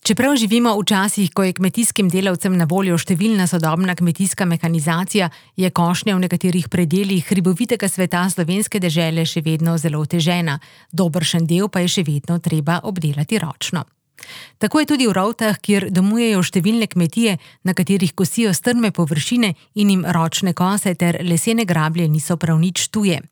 Čeprav živimo v časih, ko je kmetijskim delavcem na voljo številna sodobna kmetijska mehanizacija, je košnja v nekaterih predelih hribovitega sveta slovenske dežele še vedno zelo otežena, dobršen del pa je še vedno treba obdelati ročno. Tako je tudi v Rovtah, kjer domujejo številne kmetije, na katerih kosijo strme površine in jim ročne kose ter lesene grablje niso prav nič tuje.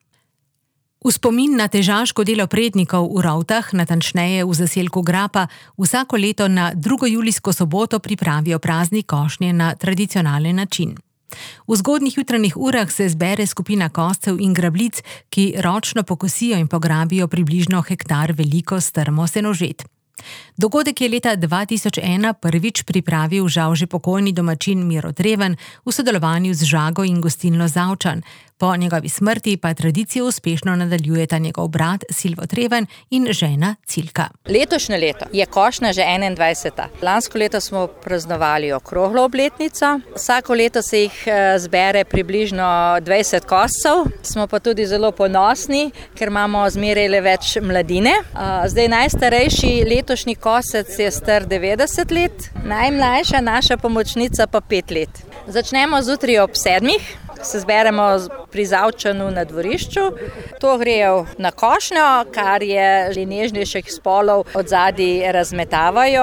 V spomin na težaško delo prednikov v Rovtah, natančneje v zaselku Grapa, vsako leto na 2. julijsko soboto pripravijo praznik košnje na tradicionalen način. V zgodnjih jutranjih urah se zbere skupina koscev in grablic, ki ročno pokosijo in pograbijo približno hektar veliko strmo senožet. Dogodek je leta 2001 prvič pripravil žal že pokojni domačin Miro Treven v sodelovanju z Žago in gostilno Zavčan. Po njegovi smrti pa tradicijo uspešno nadaljujeta njegov brat Silvo Treven in žena Cilka. Letošnje leto je košnja že 21. Lansko leto smo praznovali okroglo obletnico. Vsako leto se jih zbere približno 20 koscev. Smo pa tudi zelo ponosni, ker imamo zmeraj le več mladine. Zdaj najstarejši letošnji kosec je star 90 let, najmlajša naša pomočnica pa 5 let. Začnemo zjutraj ob 7. Se zberemo pri Zavčanu na dvorišču. To grejo na košnjo, kar je že nežnejših spolov odzadaj razmetavajo,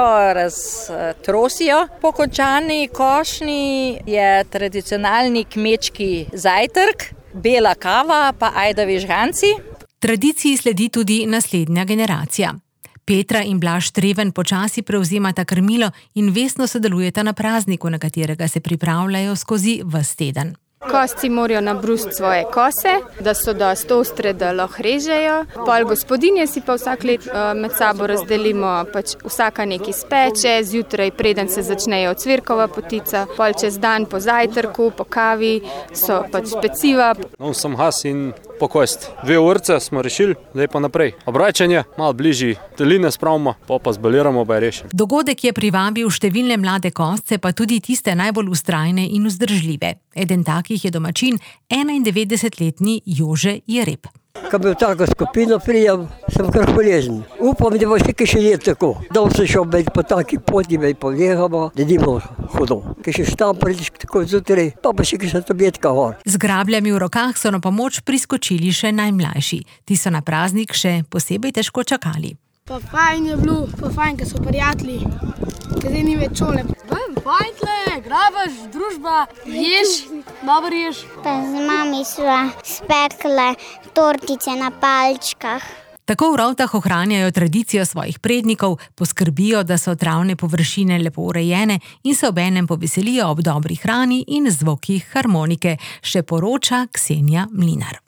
raztrosijo. Po končani košnji je tradicionalni kmečki zajtrk, bela kava pa ajdovi žganci. Tradiciji sledi tudi naslednja generacija. Petra in Blaž Treven počasi prevzemata krmilo in vestno sodelujeta na prazniku, na katerega se pripravljajo skozi ves teden. Kosci morajo nabrusiti svoje kose, da so dosti ostre, da lahko režejo. Pol gospodinje si pa vsak let med sabo razdelimo, vsaka nekaj speče, zjutraj preden se začnejo cvirkova potica, pol čez dan po zajtrku, po kavi so peciva. Sem has in pokost. 2 urce smo rešili, zdaj pa naprej. Obračanje, malo bližji teline spravimo, pa zbaliramo, pa je rešen. Dogodek je privabil številne mlade kosce, pa tudi tiste najbolj vztrajne in vzdržljive. Eden takih je domačin, 91-letni Jože Jereb. Ko bi v tako skupino prijel, sem kar hvaležen. Upam, da bo še let tako. Dom se šel po taki poti, povjehamo, da nimo hudo. Ker še štam pridiš tako zjutraj, pa še tabletka gor. Z grabljami v rokah so na pomoč priskočili še najmlajši. Ti so na praznik še posebej težko čakali. Pa fajn je bilo, pa fajn, ker so prijatelji, ker zdaj ni več šole. Fajn tle, grabaš, družba, ješ, dobro ješ. Pa z mami sva spekle tortice na palčkah. Tako v Rovtah ohranjajo tradicijo svojih prednikov, poskrbijo, da so travne površine lepo urejene in se obenem poveselijo ob dobri hrani in zvokih harmonike, še poroča Ksenija Mlinar.